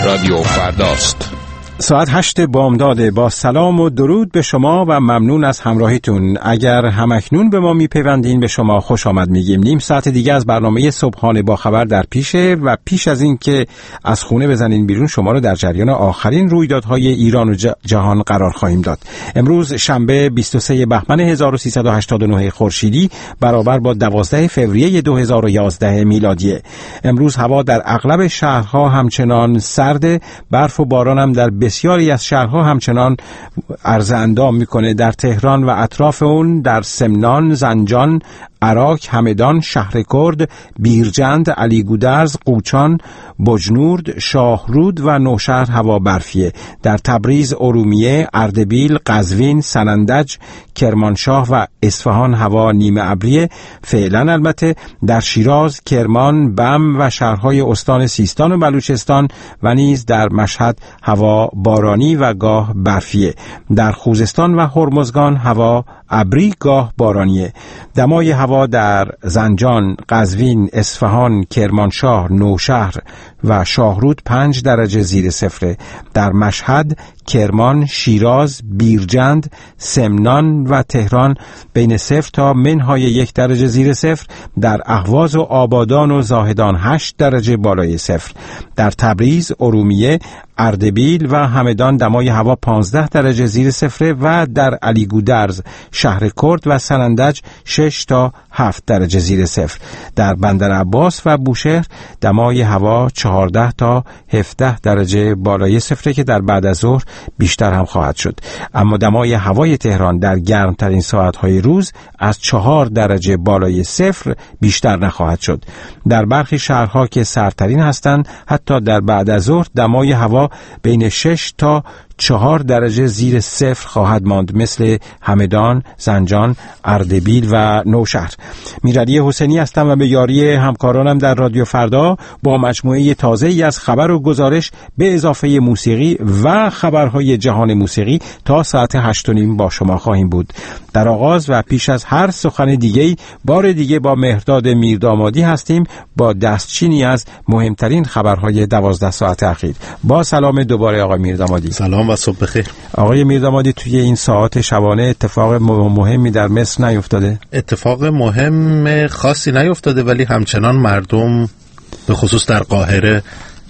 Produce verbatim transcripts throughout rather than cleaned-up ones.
رادیو فرداست. ساعت هشت بامداده. با سلام و درود به شما و ممنون از همراهیتون. اگر همکنون به ما میپیوندین به شما خوش آمد میگیم. نیم ساعت دیگه از برنامه صبحانه با خبر در پیشه و پیش از این که از خونه بزنین بیرون شما رو در جریان آخرین رویدادهای ایران و جهان قرار خواهیم داد. امروز شنبه بیست و سوم بهمن هزار و سیصد و هشتاد و نه خورشیدی برابر با دوازدهم فوریه دو هزار و یازده میلادی. امروز هوا در اغلب شهرها همچنان سرد، برف و باران هم در بسیاری از شهرها همچنان عرض اندام میکنه. در تهران و اطراف اون، در سمنان، زنجان، عراق، همدان، شهرکرد، بیرجند، علیگودرز، قوچان، بجنورد، شاهرود و نوشهر هوا برفیه. در تبریز، ارومیه، اردبیل، قزوین، سنندج، کرمانشاه و اصفهان هوا نیمه ابریه. فعلا البته در شیراز، کرمان، بم و شهرهای استان سیستان و بلوچستان و نیز در مشهد هوا بارانی و گاه برفیه. در خوزستان و هرمزگان هوا ابری گاه بارانیه. دمای هوا در زنجان، قزوین، اصفهان، کرمانشاه، نوشهر و شاهرود پنج درجه زیر صفر. در مشهد، کرمان، شیراز، بیرجند، سمنان و تهران بین صفر تا منهای یک درجه زیر صفر. در اهواز و آبادان و زاهدان هشت درجه بالای صفر. در تبریز، ارومیه، اردبیل و همدان دمای هوا پانزده درجه زیر صفر و در علیگودرز، شهرکرد و سنندج شش تا هفت درجه زیر صفر. در بندر عباس و بوشهر دمای هوا چهارده تا هفده درجه بالای صفر که در بعد از ظهر بیشتر هم خواهد شد. اما دمای هوای تهران در گرمترین ساعتهای روز از چهار درجه بالای صفر بیشتر نخواهد شد. در برخی شهرها که سردترین هستند حتی در بعد از ظهر دمای هوا بین شش تا چهار درجه زیر صفر خواهد ماند، مثل همدان، زنجان، اردبیل و نوشهر. میرعلی حسینی هستم و به یاری همکارانم در رادیو فردا با مجموعه تازه‌ای از خبر و گزارش به اضافه موسیقی و خبرهای جهان موسیقی تا ساعت هشت و نیم با شما خواهیم بود. در آغاز و پیش از هر سخن دیگه‌ای بار دیگه با مهرداد میردامادی هستیم با دستچینی از مهمترین خبرهای دوازده ساعت اخیر. با سلام دوباره آقای میردامادی. سلام و صبح بخیر. آقای میردامادی، توی این ساعات شبانه اتفاق مهمی در مصر نیفتاده؟ اتفاق مهم خاصی نیفتاده، ولی همچنان مردم به خصوص در قاهره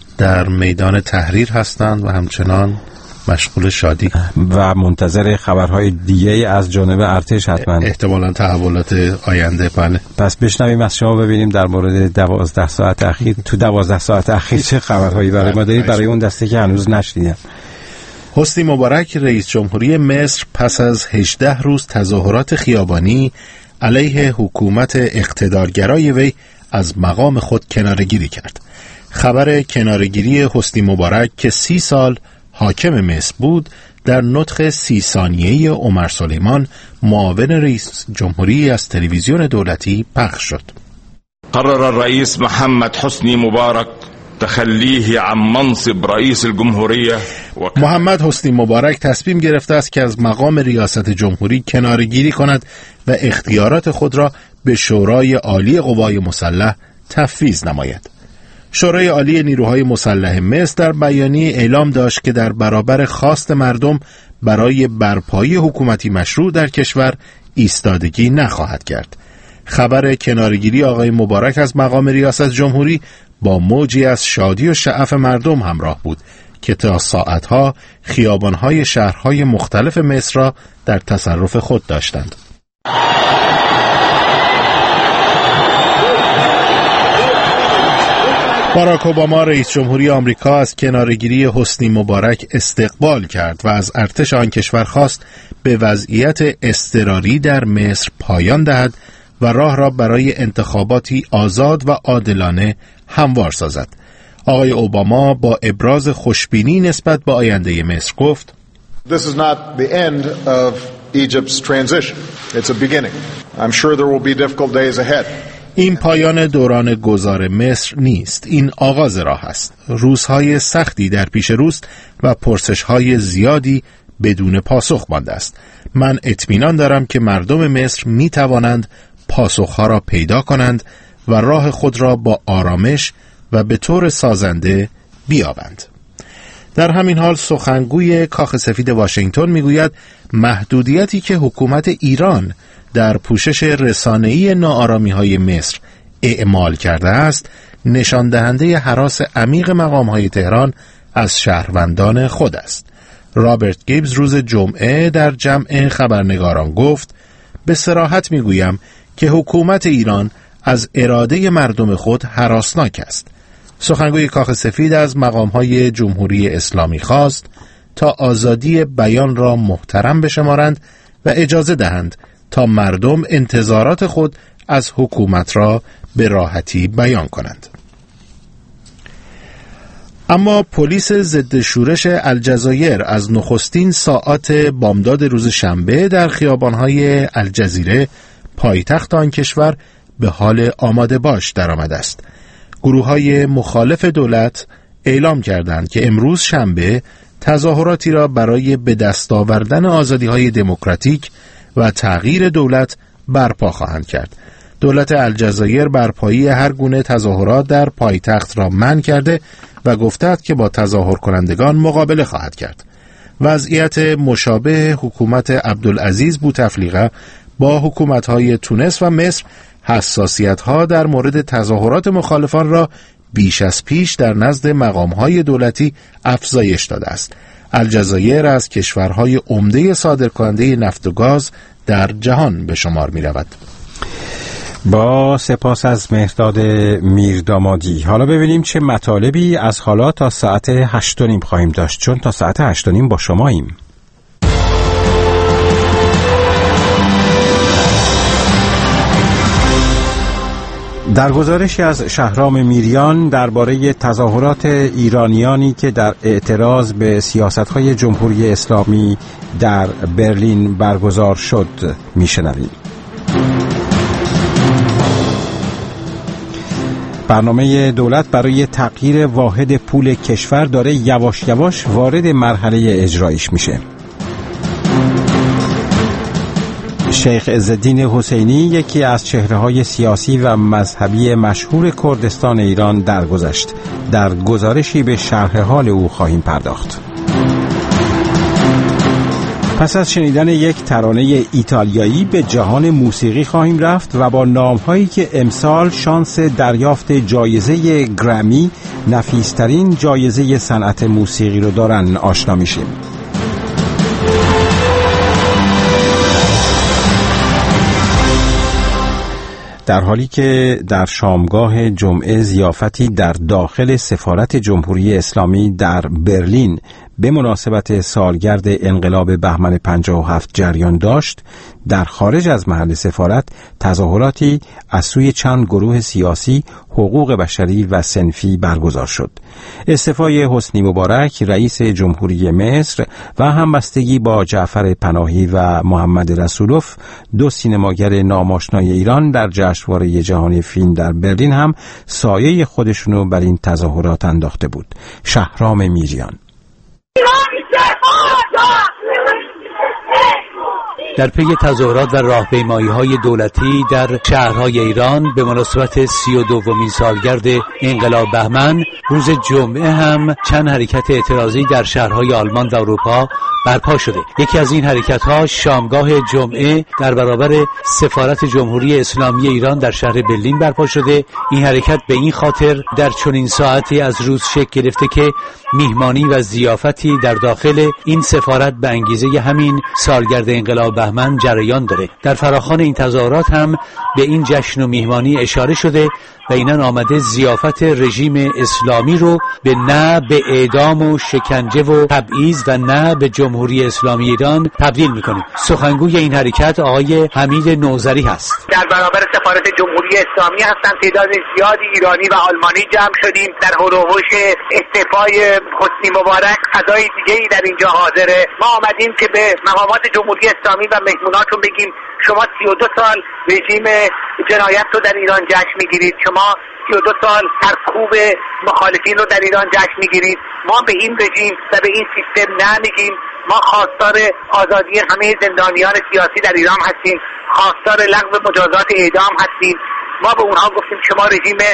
در میدان تحریر هستند و همچنان مشغول شادی و منتظر خبرهای دیگه از جانب ارتش حتما، احتمالاً تحولات آینده. بله، پس بشنویم از شما، ببینیم در مورد دوازده ساعت اخیر تو دوازده ساعت اخیر چه خبرهایی برای ما دارید، برای اون دسته که هنوز نشنیدم. حسنی مبارک رئیس جمهوری مصر پس از هجده روز تظاهرات خیابانی علیه حکومت اقتدارگرای وی از مقام خود کناره‌گیری کرد. خبر کناره‌گیری حسنی مبارک که سی سال حاکم مصر بود در نطق سی ثانیه‌ای عمر سلیمان معاون رئیس جمهوری از تلویزیون دولتی پخش شد. قرر الرئيس محمد حسني مبارك تخلیه عن منصب رئیس الجمهوریه. محمد حسنی مبارک تصمیم گرفته است که از مقام ریاست جمهوری کناره‌گیری کند و اختیارات خود را به شورای عالی قوای مسلح تفویض نماید. شورای عالی نیروهای مسلح مصر در بیانیه اعلام داشت که در برابر خواست مردم برای برپایی حکومتی مشروع در کشور ایستادگی نخواهد کرد. خبر کناره‌گیری آقای مبارک از مقام ریاست جمهوری با موجی از شادی و شعف مردم همراه بود که تا ساعتها خیابان‌های شهرهای مختلف مصر را در تصرف خود داشتند. باراک اوباما رئیس جمهوری آمریکا از کناره‌گیری حسنی مبارک استقبال کرد و از ارتش آن کشور خواست به وضعیت اضطراری در مصر پایان دهد و راه را برای انتخاباتی آزاد و عادلانه هموار سازد. آقای اوباما با ابراز خوشبینی نسبت به آینده مصر گفت: This is not the end of Egypt's transition. It's a beginning. I'm sure there will be difficult days ahead. این پایان دوران گذار مصر نیست، این آغاز راه است. روزهای سختی در پیش روست و پرسش‌های زیادی بدون پاسخ مانده است. من اطمینان دارم که مردم مصر می توانند پاسخها را پیدا کنند و راه خود را با آرامش و به طور سازنده بیابند. در همین حال سخنگوی کاخ سفید واشنگتن میگوید محدودیتی که حکومت ایران در پوشش رسانه‌ای ناآرامی‌های مصر اعمال کرده است نشان دهنده هراس عمیق مقام‌های تهران از شهروندان خود است. رابرت گیبز روز جمعه در جمع خبرنگاران گفت: به صراحت میگویم که حکومت ایران از اراده مردم خود هراسناک است. سخنگوی کاخ سفید از مقام‌های جمهوری اسلامی خواست تا آزادی بیان را محترم بشمارند و اجازه دهند تا مردم انتظارات خود از حکومت را به راحتی بیان کنند. اما پلیس ضد شورش الجزایر از نخستین ساعات بامداد روز شنبه در خیابان‌های الجزیره پایتخت آن کشور به حال آماده باش درآمده است. گروه‌های مخالف دولت اعلام کردند که امروز شنبه تظاهراتی را برای به دست آوردن آزادی‌های دموکراتیک و تغییر دولت برپا خواهند کرد. دولت الجزایر برپایی هر گونه تظاهرات در پایتخت را منع کرده و گفته است که با تظاهر کنندگان مقابله خواهد کرد. وضعیت مشابه حکومت عبدالعزیز بوتفلیقه با حکومت‌های تونس و مصر حساسیت‌ها در مورد تظاهرات مخالفان را بیش از پیش در نزد مقام‌های دولتی افزایش داده است. الجزایر از کشورهای عمده صادرکننده نفت و گاز در جهان به شمار می‌رود. با سپاس از مهرداد میردامادی. حالا ببینیم چه مطالبی از حالا تا ساعت هشت و نیم خواهیم داشت، چون تا ساعت هشت و نیم با شماییم. در گزارشی از شهرام میریان درباره تظاهرات ایرانیانی که در اعتراض به سیاست‌های جمهوری اسلامی در برلین برگزار شد میشنویم. برنامه دولت برای تغییر واحد پول کشور داره یواش یواش وارد مرحله اجرایش میشه. شیخ عزالدین حسینی یکی از چهره‌های سیاسی و مذهبی مشهور کردستان ایران درگذشت. در گزارشی به شرح حال او خواهیم پرداخت. پس از شنیدن یک ترانه ایتالیایی به جهان موسیقی خواهیم رفت و با نام‌هایی که امسال شانس دریافت جایزه گرمی، نفیس‌ترین جایزه صنعت موسیقی رو دارن، آشنا میشیم. در حالی که در شامگاه جمعه ضیافتی در داخل سفارت جمهوری اسلامی در برلین به مناسبت سالگرد انقلاب بهمن پنجاه و هفت جریان داشت، در خارج از محل سفارت تظاهراتی از سوی چند گروه سیاسی، حقوق بشری و صنفی برگزار شد. استعفای حسنی مبارک رئیس جمهوری مصر و همبستگی با جعفر پناهی و محمد رسولوف، دو سینماگر ناماشنای ایران، در جشنواره جهانی فیلم در برلین هم سایه خودشونو بر این تظاهرات انداخته بود. شهرام میریان. در پی تظاهرات و راهپیمایی‌های دولتی در شهرهای ایران به مناسبت سی و دومین سالگرد انقلاب بهمن، روز جمعه هم چند حرکت اعتراضی در شهرهای آلمان و اروپا برپا شده. یکی از این حرکت‌ها شامگاه جمعه در برابر سفارت جمهوری اسلامی ایران در شهر برلین برپا شده. این حرکت به این خاطر در چنین ساعتی از روز شکل گرفته که میهمانی و ضیافتی در داخل این سفارت به انگیزه همین سالگرد انقلاب بهمن جریان داره. در فراخوان این تظاهرات هم به این جشن و میهمانی اشاره شده و اینان آمده ضیافت رژیم اسلامی رو به نه به اعدام و شکنجه و تبعیض و نه به جمهوری اسلامی ایران تبدیل میکنه. سخنگوی این حرکت آقای حمید نوذری هست. در برابر سفارت جمهوری اسلامی هستن تعداد زیادی ایرانی و آلمانی جمع شدیم در هولوحوش استعفای حسنی مبارک. فضای دیگه ای در اینجا حاضره. ما آمدیم که به مقامات جمهوری اسلامی و مهموناتون بگیم شما سی و دو سال رژیم جنایت رو در ایران جشن میگیرید، شما سی و دو سال سرکوب مخالفین رو در ایران جشن میگیرید. ما به این رژیم و به این سیستم نمیگیم. ما خواستار آزادی همه زندانیان سیاسی در ایران هستیم، خواستار لغو مجازات اعدام هستیم. ما به اونها گفتیم شما رژیم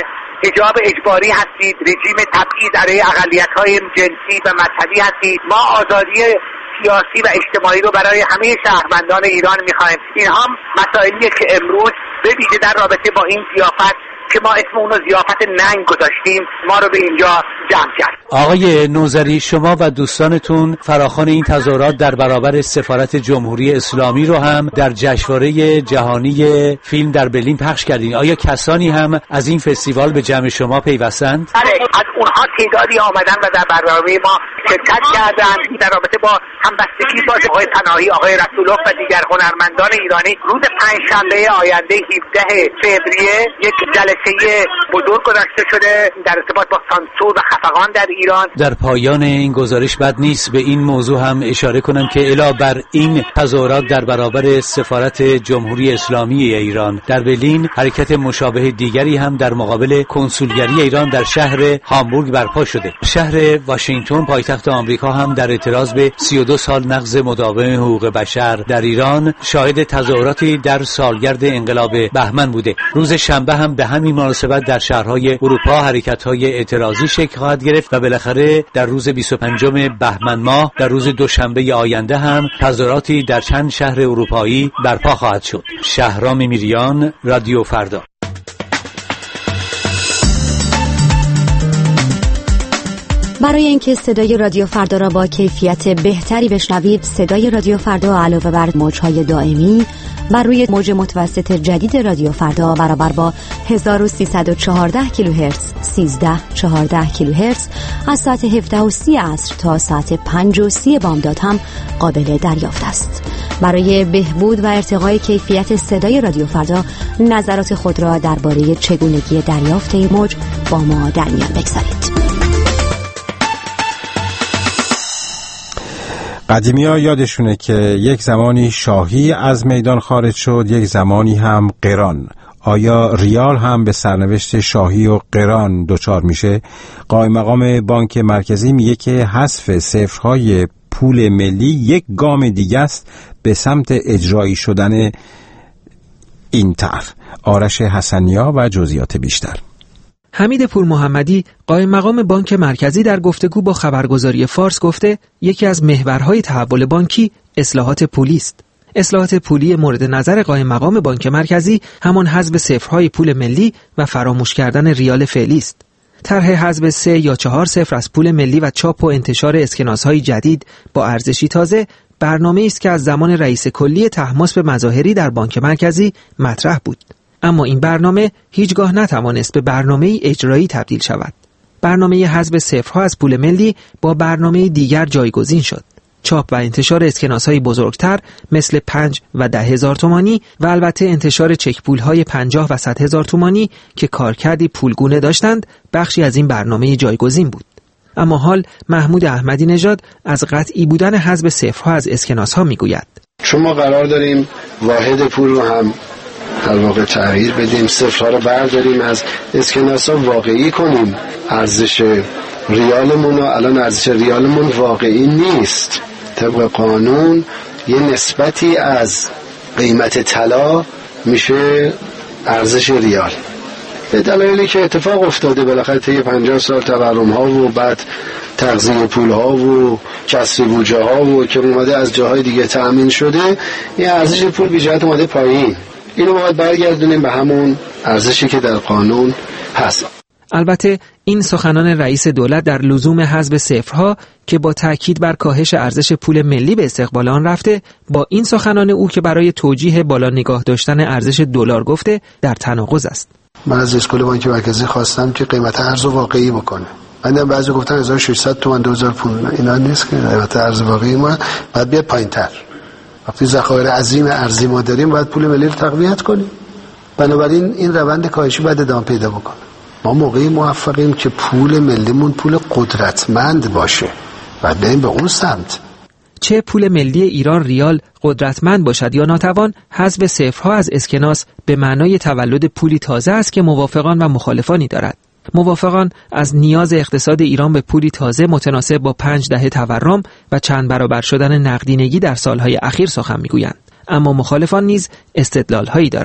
حجاب اجباری هستید، رژیم تبعیض علیه اقلیت‌های جنسی و مذهبی هستید. ما آزادی سیاسی و اجتماعی رو برای همه شهروندان ایران می‌خوایم. این هم مسائلیه که امروز به ویژه در رابطه با این ضیافت که ما اسم اون رو ضیافت ننگ گذاشتیم ما رو به اینجا جمع کرد. آقای نوذری، شما و دوستانتون فراخوان این تظاهرات در برابر سفارت جمهوری اسلامی رو هم در جشنواره جهانی فیلم در برلین پخش کردین. آیا کسانی هم از این فستیوال به جمع شما پیوستند؟ بله، از اونها تعدادی آمدن و در برنامه ما شرکت کردند. در رابطه با همبستگی با آقای پناهی، آقای رسولوف و دیگر هنرمندان ایرانی روز پنجشنبه آینده هفدهم فوریه یک جلسه بزرگ گذاشته شده در ارتباط با سانسور و خفقان در ایران. در پایان این گزارش بد نیست به این موضوع هم اشاره کنم که علاوه بر این تظاهرات در برابر سفارت جمهوری اسلامی ایران در برلین، حرکت مشابه دیگری هم در مقابل کنسولگری ایران در شهر هامبورگ برپا شده. شهر واشنگتن پایتخت آمریکا هم در اعتراض به سی و دو سال نقض مداوم حقوق بشر در ایران شاهد تظاهراتی در سالگرد انقلاب بهمن بوده. روز شنبه هم به همین مناسبت در شهرهای اروپا حرکت‌های اعتراضی شکل خواهد گرفت و بالاخره در روز بیست و پنجم بهمن ماه در روز دوشنبه آینده هم تظاهراتی در چند شهر اروپایی برپا خواهد شد. شهرام میریان، رادیو فردا. برای اینکه صدای رادیو فردا را با کیفیت بهتری بشنوید، صدای رادیو فردا علاوه بر موج‌های دائمی بر روی موج متوسط جدید رادیو فردا برابر با هزار و سیصد و چهارده کیلوهرتز سیزده چهارده کیلوهرتز از ساعت هفده و سی عصر تا ساعت پنج و سی بامداد هم قابل دریافت است. برای بهبود و ارتقای کیفیت صدای رادیو فردا نظرات خود را درباره چگونگی دریافت این موج با ما در میان بگذارید. قدیمی‌ها یادشونه که یک زمانی شاهی از میدان خارج شد، یک زمانی هم قران. آیا ریال هم به سرنوشت شاهی و قران دچار میشه؟ قائم مقام بانک مرکزی میگه که حذف صفرهای پول ملی یک گام دیگه است به سمت اجرایی شدن این طرح. آرش حسنیا و جزئیات بیشتر. حمید پور محمدی قائم مقام بانک مرکزی در گفتگو با خبرگزاری فارس گفته یکی از محورهای تحول بانکی اصلاحات پولی است. اصلاحات پولی مورد نظر قائم مقام بانک مرکزی همان حذف صفرهای پول ملی و فراموش کردن ریال فعلی است. طرح حذف سه یا چهار صفر از پول ملی و چاپ و انتشار اسکناس‌های جدید با ارزشی تازه برنامه‌ای است که از زمان رئیس کلی طهماسب مظاهری در بانک مرکزی مطرح بود. اما این برنامه هیچگاه نتوانست به برنامه اجرایی تبدیل شود. برنامه حذف صفرها از پول ملی با برنامه دیگر جایگزین شد. چاپ و انتشار اسکناس‌های بزرگتر مثل پنج و ده هزار تومانی و البته انتشار چک پول‌های پنجاه و صد هزار تومانی که کارکردی پولگونه داشتند بخشی از این برنامه جایگزین بود. اما حال محمود احمدی نژاد از قطعی بودن حذف صفرها از اسکناس‌ها میگوید. چون ما قرار داریم واحد پول رو هم در واقع تغییر بدیم، صفرها رو برداریم از اسکناس‌ها واقعی کنیم. ارزش ریالمون رو الان ارزش ریالمون واقعی نیست. طبق قانون یه نسبتی از قیمت طلا میشه ارزش ریال. به دلایلی که اتفاق افتاده بالاخره طی پنجاه سال تورم ها و بعد تغذیه پول ها و کسر بودجه ها و که اومده از جاهای دیگه تأمین شده، این ارزش پول بی جهت اومده پایین. اینو باید برگردونیم به همون ارزشی که در قانون هست. البته این سخنان رئیس دولت در لزوم حذف صفرها که با تاکید بر کاهش ارزش پول ملی به استقبال آن رفته، با این سخنان او که برای توجیه بالا نگاه داشتن ارزش دلار گفته در تناقض است. من از رئیس کل بانک مرکزی خواستم که قیمت ارز واقعی بکنه. من بعضی گفتن هزار و ششصد تومان دو هزار پوند، اینا نیست که قیمت ارز واقعی ما باید بیاد پایین‌تر. وقتی ذخایر عظیم ارزی ما داریم باید پول ملی رو تقویت کنیم. بنابراین این روند کاهشی باید ادامه پیدا بکنه. ما موقعی موفقیم که پول ملیمون پول قدرتمند باشه و بریم به اون سمت. چه پول ملی ایران ریال قدرتمند باشد یا ناتوان، حذف صفرها از اسکناس به معنای تولد پولی تازه است که موافقان و مخالفانی دارد. موافقان از نیاز اقتصاد ایران به پولی تازه متناسب با پنج دهه تورم و چند برابر شدن نقدینگی در سالهای اخیر سخن میگویند، اما مخالفان نیز استدلال‌هایی دارند.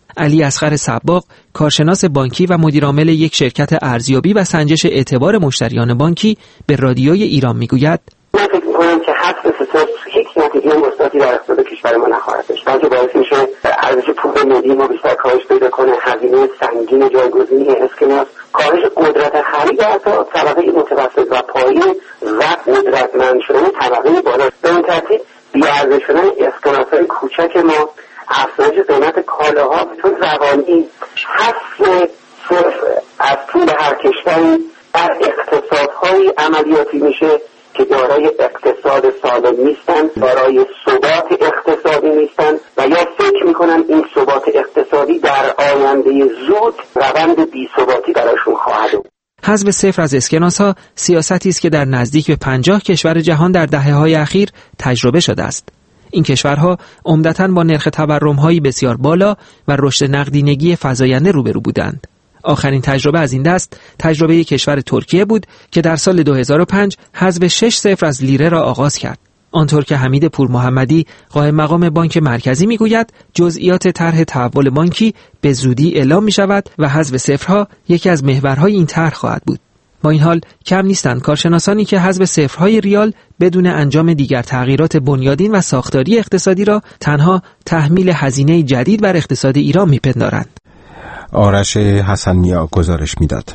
علی اصغر صباغ، کارشناس بانکی و مدیرعامل یک شرکت ارزیابی و سنجش اعتبار مشتریان بانکی، به رادیوی ایران میگوید: من فکر می‌کنم که حذف ستاد هیچ نتیجه مثبتی در اقتصاد کشور ما نخواهد داشت، بلکه باعث میشه ارزش پول ملی ما بیشتر کاهش پیدا کنه، هزینه سنگین جایگزینی اسکناس، کاهش قدرت خرید حتی طبقه متوسط و پایین و قدرتمند شدن طبقه بالا. به این ترتیب بی‌ارزش شدن اسکناس‌های کوچک ما، افزایش قیمت کالاها به طور روانی، حذف صرف از پول هر کشوری در اقتصادهای عملیاتی میشه که دارای اقتصاد سالم نیستن، دارای ثبات اقتصادی نیستن و یا فکر میکنن این ثبات اقتصادی در آینده زود روند بی‌ثباتی براشون خواهد بود. حذف صفر از اسکناس‌ها سیاستی است که در نزدیک به پنجاه کشور جهان در دهه‌های اخیر تجربه شده است. این کشورها عمدتاً با نرخ تورم‌های بسیار بالا و رشد نقدینگی فزاینده روبرو بودند. آخرین تجربه از این دست تجربه کشور ترکیه بود که در سال دو هزار و پنج حذف شش صفر از لیره را آغاز کرد. آنطور که حمید پورمحمدی، قائم مقام بانک مرکزی میگوید، جزئیات طرح تحول بانکی به زودی اعلام می شود و حذف صفرها یکی از محورهای این طرح خواهد بود. با این حال کم نیستند کارشناسانی که حذف صفرهای ریال بدون انجام دیگر تغییرات بنیادین و ساختاری اقتصادی را تنها تحمیل هزینه جدید بر اقتصاد ایران میپندارند. آرش حسن‌نیا گزارش میداد.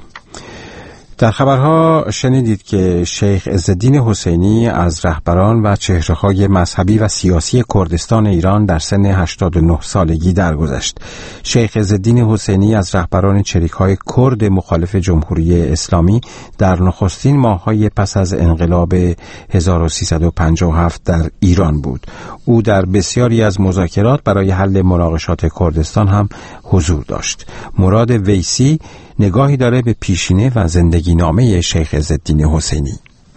در خبرها شنیدید که شیخ عزالدین حسینی از رهبران و چهره‌های مذهبی و سیاسی کردستان ایران در سن هشتاد و نه سالگی درگذشت. شیخ عزالدین حسینی از رهبران چریک‌های کرد مخالف جمهوری اسلامی در نخستین ماه‌های پس از انقلاب هزار و سیصد و پنجاه و هفت در ایران بود. او در بسیاری از مذاکرات برای حل مناقشات کردستان هم حضور داشت. مراد ویسی نگاهی داره به پیشینه و زندگی نامه شیخ عزالدین حسینی.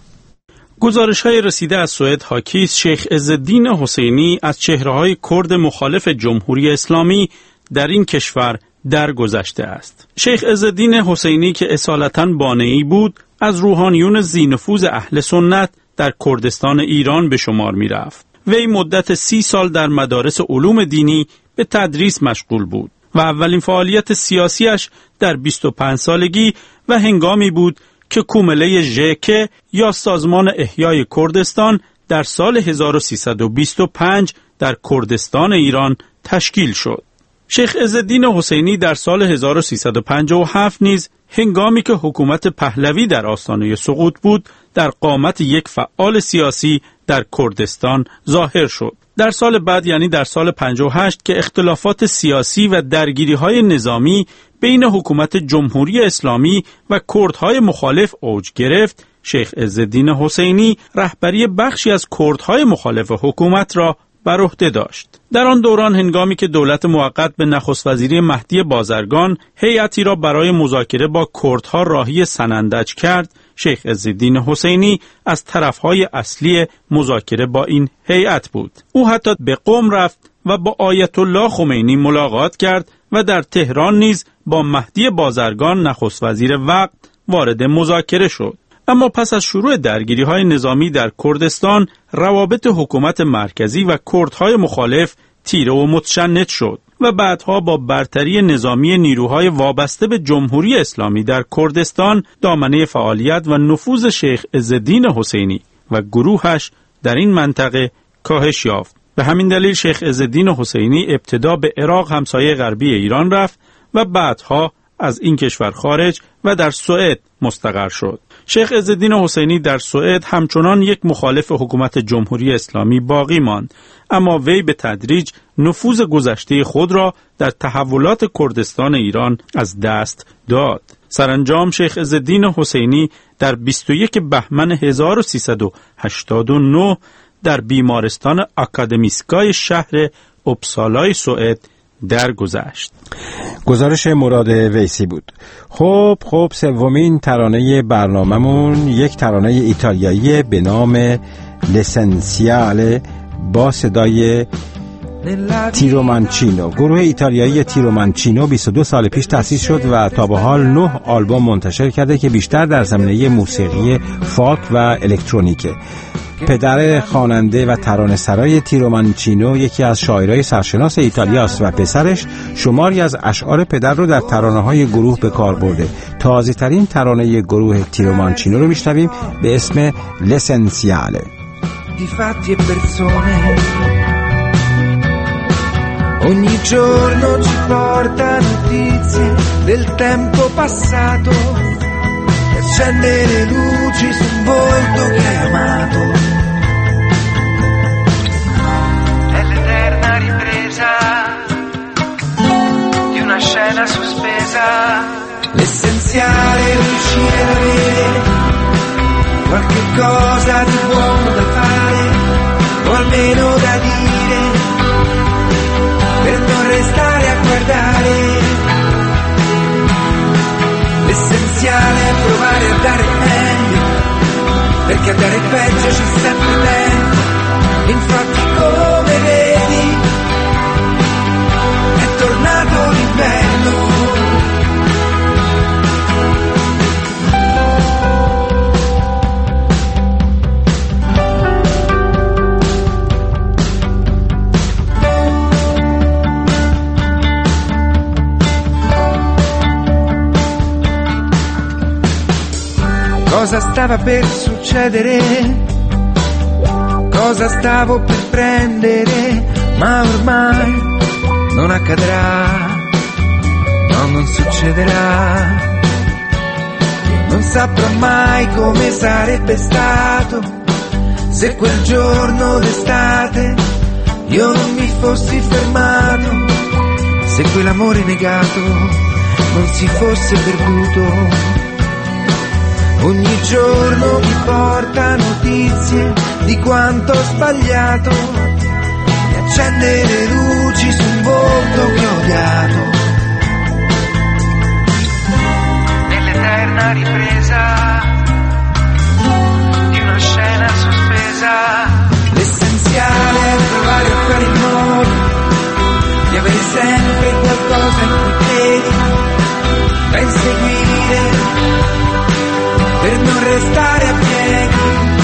گزارش‌های رسیده از سوئد حاکی است شیخ عزالدین حسینی از چهره‌های کرد مخالف جمهوری اسلامی در این کشور درگذشته است. شیخ عزالدین حسینی که اصالتاً بانیی بود، از روحانیون ذی‌نفوذ اهل سنت در کردستان ایران به شمار می‌رفت. وی مدت سی سال در مدارس علوم دینی به تدریس مشغول بود و اولین فعالیت سیاسیش در بیست و پنج سالگی و هنگامی بود که کومله ژک یا سازمان احیای کردستان در سال هزار و سیصد و بیست و پنج در کردستان ایران تشکیل شد. شیخ عزالدین حسینی در سال هزار و سیصد و پنجاه و هفت نیز هنگامی که حکومت پهلوی در آستانه سقوط بود، در قامت یک فعال سیاسی در کردستان ظاهر شد. در سال بعد یعنی در سال پنجاه و هشت که اختلافات سیاسی و درگیری‌های نظامی بین حکومت جمهوری اسلامی و کردهای مخالف اوج گرفت، شیخ عزالدین حسینی رهبری بخشی از کردهای مخالف حکومت را بر عهده داشت. در آن دوران هنگامی که دولت موقت به نخست وزیری مهدی بازرگان هیئتی را برای مذاکره با کردها راهی سنندج کرد، شیخ عزالدین حسینی از طرفهای اصلی مذاکره با این هیئت بود. او حتی به قم رفت و با آیت الله خمینی ملاقات کرد و در تهران نیز با مهدی بازرگان نخست وزیر وقت وارد مذاکره شد. اما پس از شروع درگیری‌های نظامی در کردستان، روابط حکومت مرکزی و کردهای مخالف تیره و متشنج شد و بعدها با برتری نظامی نیروهای وابسته به جمهوری اسلامی در کردستان، دامنه فعالیت و نفوذ شیخ عزالدین حسینی و گروهش در این منطقه کاهش یافت. به همین دلیل شیخ عزالدین حسینی ابتدا به عراق همسایه غربی ایران رفت و بعدها از این کشور خارج و در سوئد مستقر شد. شیخ عزالدین حسینی در سوئد همچنان یک مخالف حکومت جمهوری اسلامی باقی ماند، اما وی به تدریج نفوذ گذشته خود را در تحولات کردستان ایران از دست داد. سرانجام شیخ عزالدین حسینی در بیست و یک بهمن هزار و سیصد و هشتاد و نه در بیمارستان آکادمیسکای شهر اپسالای سوئد درگذشت. گزارش مراد ویسی بود. خب خب سومین ترانه برنامه‌مون یک ترانه ایتالیایی به نام لسنسیاله با صدای تیرومانچینو. گروه ایتالیایی تیرومانچینو بیست و دو سال پیش تأسیس شد و تا به حال نه آلبوم منتشر کرده که بیشتر در زمینه موسیقی فالک و الکترونیکه. پدر خواننده و ترانه‌سرای تیرو مانچینو یکی از شاعرای سرشناس ایتالیاست و پسرش شماری از اشعار پدر رو در ترانه‌های گروه به کار برده. تازه‌ترین ترانه گروه تیرو مانچینو رو میشنویم به اسم لسنسیاله. Di fatti e persone ogni giorno ci porta notizie del tempo passato e accende le luci su un volto che hai amato. È l'eterna ripresa di una scena sospesa, l'essenziale è riuscire ad avere qualche cosa di buono da fare o almeno da dire per non restare a guardare. L'essenziale è provare a dare meglio, perché a dare peggio c'è sempre tempo. Infatti come vedi è tornato l'inverno. Cosa stava per succedere? Cosa stavo per prendere? Ma ormai non accadrà, no, non succederà. Non saprò mai come sarebbe stato se quel giorno d'estate io non mi fossi fermato, se quell'amore negato non si fosse perduto. Ogni giorno mi porta notizie di quanto ho sbagliato e accende le luci su un volto che ho odiato. Nell'eterna ripresa di una scena sospesa, l'essenziale è provare a fare in modo di avere sempre qualcosa in cui credi, da inseguire per non restare a piedi.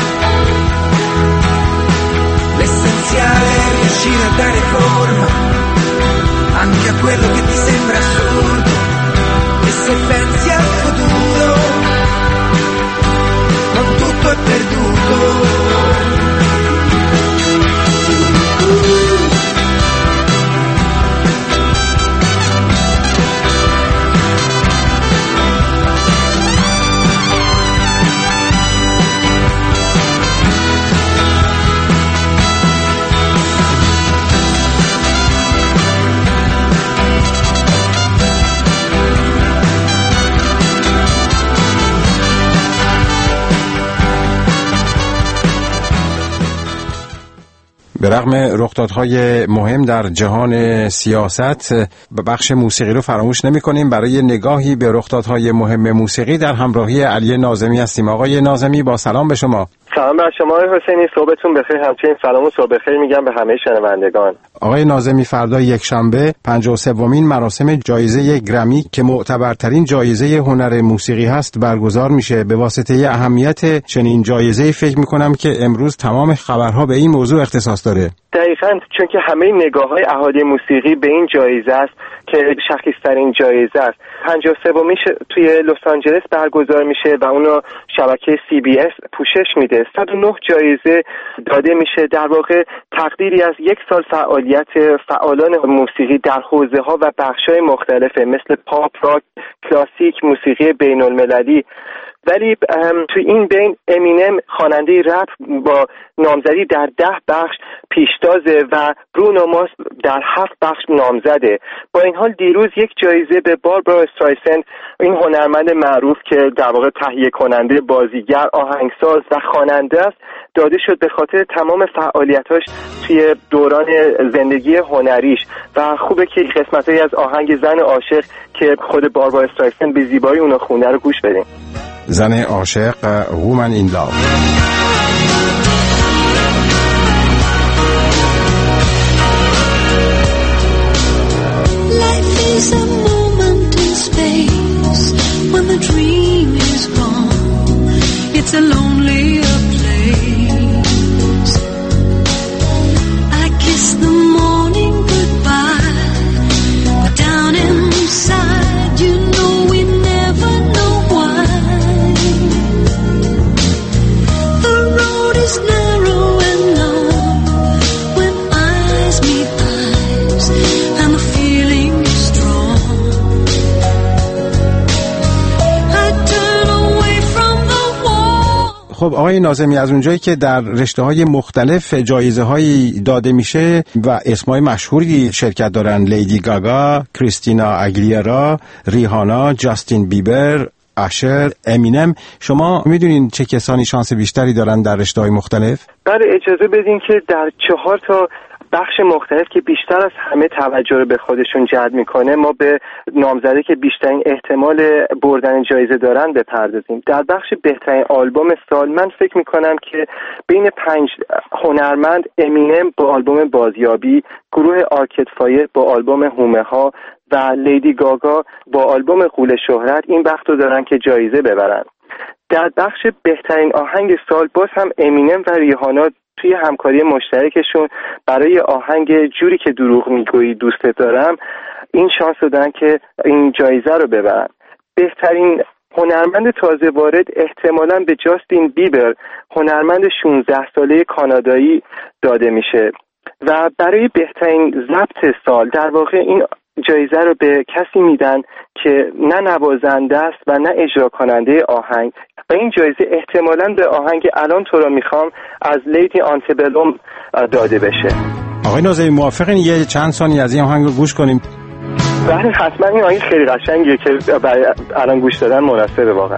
L'essenziale è riuscire a dare forma anche a quello che ti sembra assurdo, e se pensi al futuro non tutto è perduto. به رغم رخدادهای مهم در جهان سیاست بخش موسیقی رو فراموش نمی کنیم. برای نگاهی به رخدادهای مهم موسیقی در همراهی علی ناظمی هستیم. آقای ناظمی با سلام به شما. سلام بر شما آقای حسینی، صبحتون بخیر. همچنین سلام و صبح بخیر میگم به همه شنوندگان. آقای ناظمی، فردا یک شنبه پنجاه و سومین مراسم جایزه گرمی که معتبرترین جایزه هنر موسیقی هست برگزار میشه. به واسطه اهمیت چنین جایزه فکر میکنم که امروز تمام خبرها به این موضوع اختصاص داره. دقیقاً، چون که همه نگاه‌های اهالی موسیقی به این جایزه است که شخصی‌ترین جایزه است. پنجاه و سومیش توی لس آنجلس برگزار میشه و اونو شبکه سی بی اس پوشش میده. صد و نه جایزه داده میشه، در واقع تقدیری از یک سال فعالیت فعالان موسیقی در حوزه‌ها و بخش‌های مختلفه، مثل پاپ، راک، کلاسیک، موسیقی بین‌المللی. ولی تو این بین امینم خواننده رپ با نامزدی در ده بخش پیشتازه و برونو مارس در هفت بخش نامزده. با این حال دیروز یک جایزه به باربارا استرایسند، این هنرمند معروف که در واقع تهیه کننده، بازیگر، آهنگساز و خواننده است، داده شد به خاطر تمام فعالیتاش توی دوران زندگی هنریش. و خوبه که قسمتایی از آهنگ زن عاشق که خود باربارا استرایسند به زیبایی اونو خونده رو گوش بدیم. زن عاشق، Woman in Love. Life is a moment in space when the dream is gone. It's a lonelier place. آقای ناظمی، از اونجایی که در رشته‌های مختلف جایزه‌هایی داده میشه و اسمای مشهوری شرکت دارن، لیدی گاگا، کریستینا اگلیرا، ریهانا، جاستین بیبر، اشر، امینم، شما میدونین چه کسانی شانس بیشتری دارن در رشته‌های مختلف؟ بله، اجازه بدین که در چهار تا بخش مختلف که بیشتر از همه توجه رو به خودشون جلب میکنه ما به نامزده که بیشترین احتمال بردن جایزه دارن بپردازیم. در بخش بهترین آلبوم سال من فکر میکنم که بین پنج هنرمند، امینم با آلبوم بازیابی، گروه آرکید فایر با آلبوم هومه ها و لیدی گاگا با آلبوم غول شهرت این بخت رو دارن که جایزه ببرن. در بخش بهترین آهنگ سال باز هم امینم و ریهانا توی همکاری مشترکشون برای آهنگ جوری که دروغ میگویی دوستت دارم این شانس دادن که این جایزه رو ببرن. بهترین هنرمند تازه وارد احتمالاً به جاستین بیبر، هنرمند شانزده ساله کانادایی داده میشه و برای بهترین ضبط سال در واقع این جایزه رو به کسی میدن که نه نوازنده است و نه اجرا کننده آهنگ و این جایزه احتمالاً به آهنگ الان تو رو میخوام از لیدی آنتبلوم داده بشه. آقای ناظمی موافقین یه چند ثانیه از این آهنگ رو گوش کنیم؟ بله حتما، این آهنگ خیلی قشنگیه که برای الان گوش دادن مناسبه واقعا.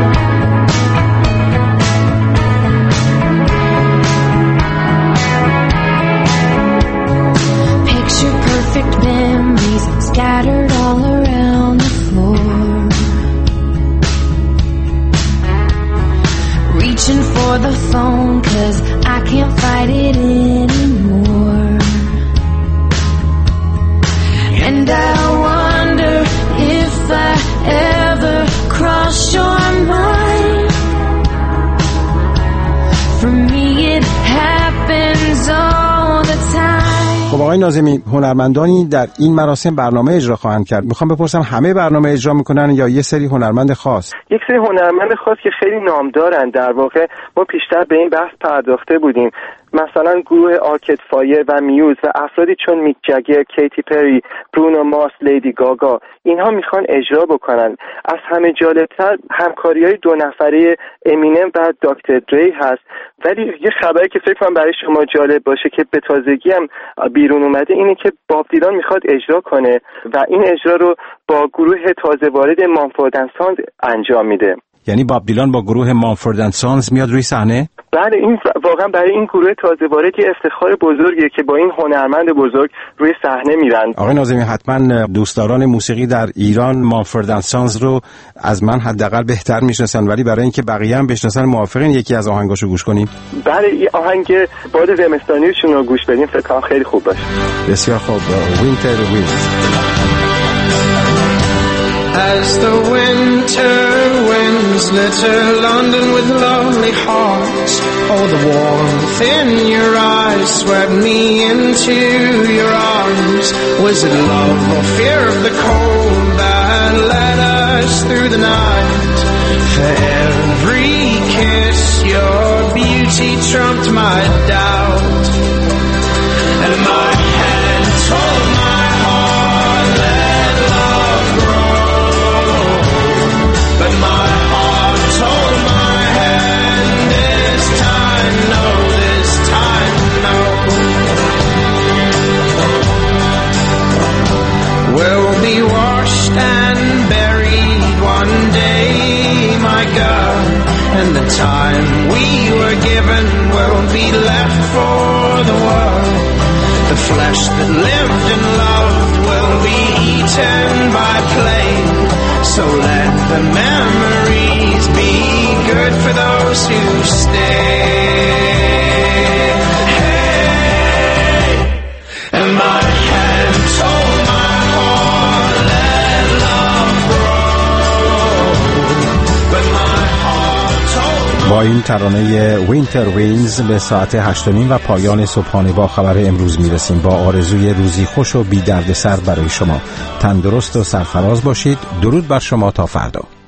Scattered all around the floor, reaching for the phone 'cause I can't fight it anymore. And I wonder if I ever crossed your mind. For me it happens all the time. خب آقای ناظمی، هنرمندانی در این مراسم برنامه اجرا خواهند کرد. میخوام بپرسم همه برنامه اجرا میکنن یا یه سری هنرمند خاص؟ یک سری هنرمند خاص که خیلی نام دارن. در واقع ما پیشتر به این بحث پرداخته بودیم، مثلا گروه آرکید فایر و میوز و افرادی چون میک جگر، کیتی پری، برونو مارس، لیدی گاگا، اینها میخوان اجرا بکنن. از همه جالبتر همکاری‌های دو نفره امینم و دکتر دری هست. ولی یه خبری که فکر کنم برای شما جالب باشه که به تازگی هم بیرون اومده اینه که باب دیلان میخواد اجرا کنه و این اجرا رو با گروه تازه وارد مامفورد اند سانز انجام میده. یعنی باب دیلان با گروه مامفورد اند سانز میاد روی صحنه؟ بله، این واقعا برای این گروه تازه وارد یه افتخار بزرگیه که با این هنرمند بزرگ روی صحنه میرن. آقای ناظمی، حتما دوستداران موسیقی در ایران مامفورد اند سانز رو از من حداقل بهتر میشناسن، ولی برای اینکه بقیه هم بشناسن موافقین یکی از آهنگاشو گوش کنیم؟ بله، این آهنگ باد زمستانیشون رو گوش بدیم، فکر کنم خیلی خوب باشه. بسیار خوب. وینتر وینز. As the winter winds litter London with lonely hearts, oh, the warmth in your eyes swept me into your arms. Was it love or fear of the cold that led us through the night? For every kiss your beauty trumped my doubt, and my hand told my heart let love grow. But my heart told my hand this time, no, this time, no. We'll be washed and buried one day, my God, and the time we were given will be left for the world. The flesh that lived and loved will be eaten by plague. So let the memories be good for those who stay. Hey, and my hand told my heart let love grow, but my heart told my... با این ترانه وینتر وینز به ساعت هشت و نیم و پایان صبحانه با خبر امروز میرسیم. با آرزوی روزی خوش و بی دردسر برای شما. تندرست و سرفراز باشید. درود بر شما تا فردا.